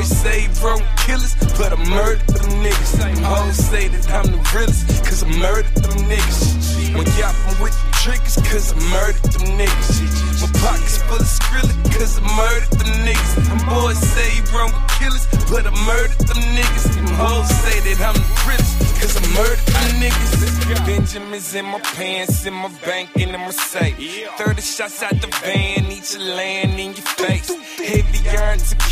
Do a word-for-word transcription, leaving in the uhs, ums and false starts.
boys say bro killers, but I murdered them niggas. Them hoes say that I'm the realest, cause I murdered them niggas. When y'all been with the triggers, cause I murdered them niggas. My pockets full of Skrilla, cause I murdered them niggas. Them boys say bro killers, but I murdered them niggas. Them hoes say that I'm the realest, cause I murdered them niggas. Benjamins in my pants, in my bank, and in my safe. thirty shots out the van, each a land in your face. Heavy iron tequila.